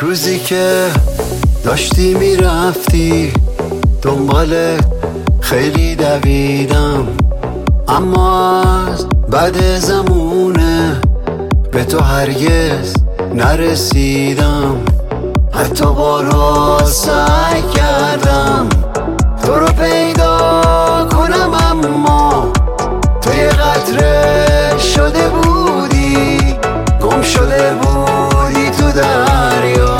روزی که داشتی میرفتی دنبال خیلی دویدم، اما از بعد زمونه به تو هرگز نرسیدم. حتی بارها سعی کردم تو رو پیدا کنم، اما تو یه قطره شده بودی، گم شده بودی تو دریا.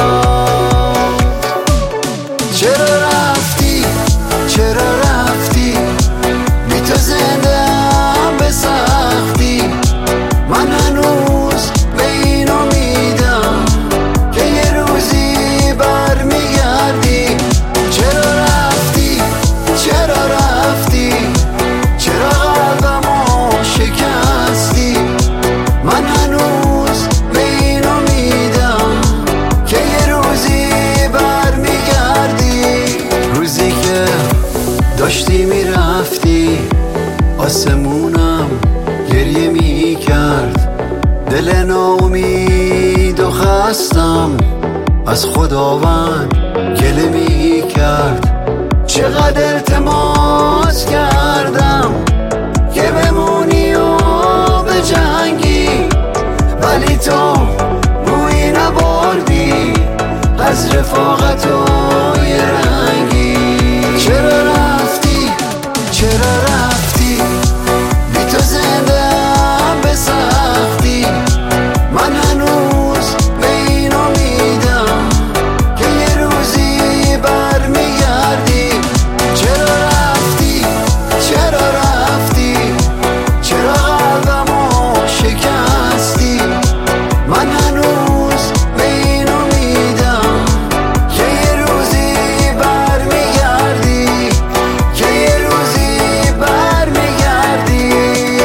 چرا رفتی؟ چرا رفتی؟ بی تو زنده‌ام به سختی. من هنوز به این امیدم که یه روزی برمیگردی. چرا رفتی؟ چرا رفتی؟ چرا قلبمو شکستی؟ من هنوز به این امیدم که یه روزی برمیگردی. روزی که داشتی میرفتی آسمونم گریه میکرد، دل ناامید و خستم از خداوند گله میکرد. چقدر التماس کردم که بمونی و به جنگی، ولی تو روی نبردی از رفاقت و یه رنگی. چرا رفتی؟ چرا رفتی؟ بی تو زنده‌ام به سختی. من هنوز به این امیدم که یه روزی برمیگردی. چرا رفتی؟ چرا رفتی؟ چرا قلبمو شکستی؟ من هنوز به این امیدم که یه روزی برمیگردی، که یه روزی برمیگردی.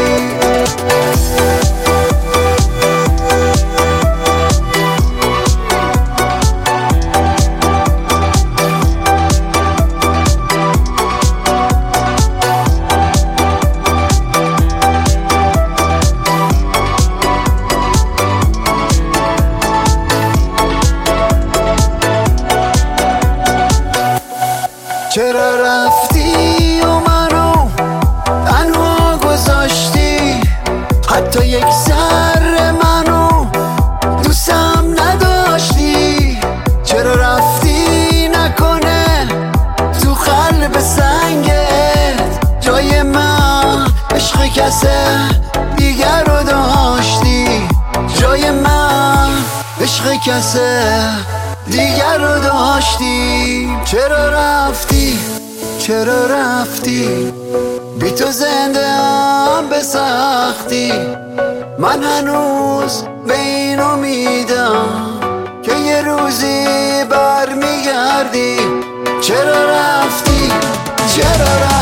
چرا رفتی و منو تنها گذاشتی؟ حتی یک ذره منو دوستم نداشتی. چرا رفتی؟ نکنه تو قلب سنگت جای من عشق کسه دیگر رو داشتی. جای من عشق کسه دیگر رو داشتی. چرا رفتی؟ چرا رفتی؟ بی تو زنده‌ام به سختی. من هنوز به این امیدم که یه روزی برمیگردی. چرا رفتی؟ چرا رفتی؟